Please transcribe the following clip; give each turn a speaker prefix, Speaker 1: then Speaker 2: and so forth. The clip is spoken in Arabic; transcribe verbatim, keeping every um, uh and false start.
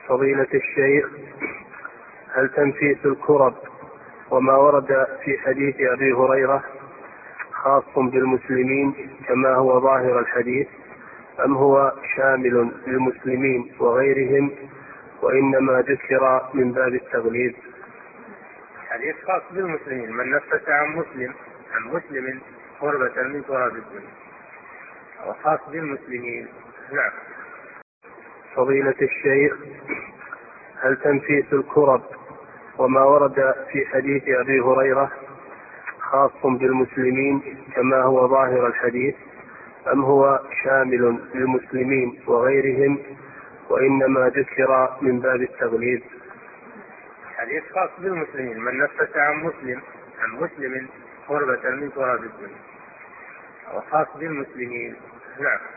Speaker 1: فضيلة الشيخ، هل تنفيس الكرب وما ورد في حديث أبي هريرة خاص بالمسلمين كما هو ظاهر الحديث، أم هو شامل للمسلمين وغيرهم وإنما ذكر من باب التغليظ؟
Speaker 2: حديث خاص بالمسلمين، من نفس عن مسلم عن مسلم قربة من قراب الدنيا، وخاص بالمسلمين. نعم.
Speaker 1: فضيلة الشيخ، هل تنفيس الكرب وما ورد في حديث أبي هريرة خاص بالمسلمين كما هو ظاهر الحديث، أم هو شامل للمسلمين وغيرهم وإنما ذكر من باب التغليظ؟
Speaker 2: حديث خاص بالمسلمين، من نفس عن مسلم عن مسلم قربة من قراب الدنيا، وخاص بالمسلمين. نعم.